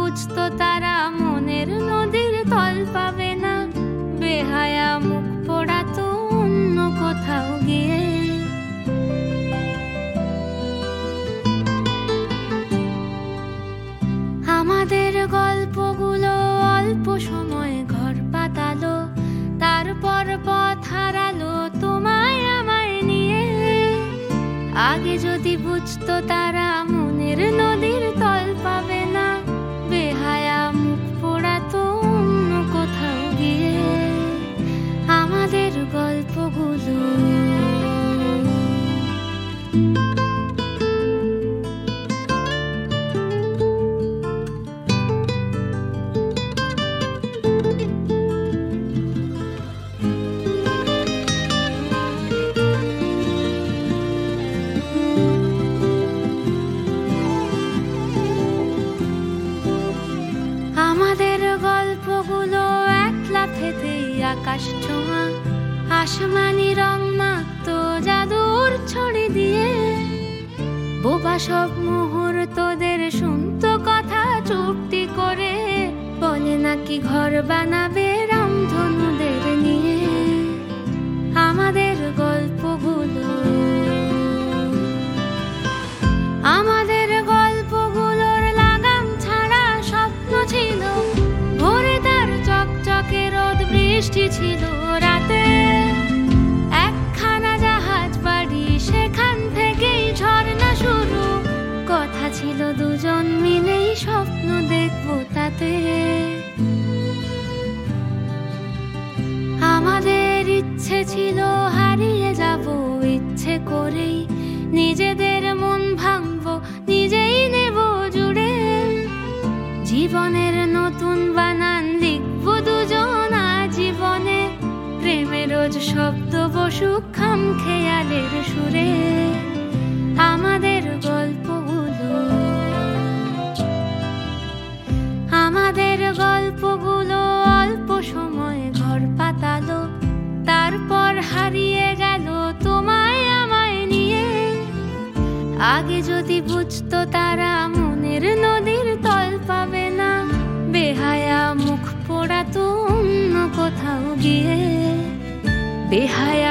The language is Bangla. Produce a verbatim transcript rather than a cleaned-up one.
বুঝতো তারা মনের নদীর তল পাবে না, বেহায়া মুখ পোড়াতো অন্য কোথাও গিয়ে। আমাদের গল্পগুলো অল্প সময় ঘর পাতালো, তারপর পথ হারালো তোমায় আমায় নিয়ে। আগে যদি বুঝতো তারা মনের নদীর তল পাবে না, বেহায়া মুখ পোড়াতো অন্য কোথাও গিয়ে। আমাদের গল্পগুলো আমাদের গল্পগুলো এক লাফেতেই আকাশ ছোঁয়া, আসমানি রং মাখতো জাদুর ছড়ি দিয়ে। বোবা সব মুহূর্তদের শুনতো কথা চুপটি করে, বলে নাকি ঘর বানাবে রামধনুদের নিয়ে। আমাদের গল্পগুলো আমাদের গল্পগুলোর লাগাম ছাড়া স্বপ্ন ছিল, ভোরে তার চকচকে রোদ বৃষ্টি ছিল রাতে। একখানা জাহাজ বাড়ি, সেখান থেকেই ঝর্ণা শুরু, কথা ছিল দুজন মিলেই স্বপ্ন দেখবো তাতে। আমাদের ইচ্ছে ছিল হারিয়ে যাব ইচ্ছে করেই, নিজেদের মন ভাঙবো নিজেই নেব জুড়ে। জীবনের নতুন বানান লিখবো দুজন আজীবনে, প্রেমের রোজ শব্দ বসুক খাম খেয়ালের সুরে। আমাদের গল্পগুলো আমাদের গল্পগুলো অল্প সময় ঘর পাতালো, তারপর হারিয়ে গেল তোমায় আমায় নিয়ে। আগে যদি বুঝতো তারা মনের নদীর তল পাবে না, বেহায়া মুখ পোড়াতো অন্য কোথাও গিয়ে। বেহায়া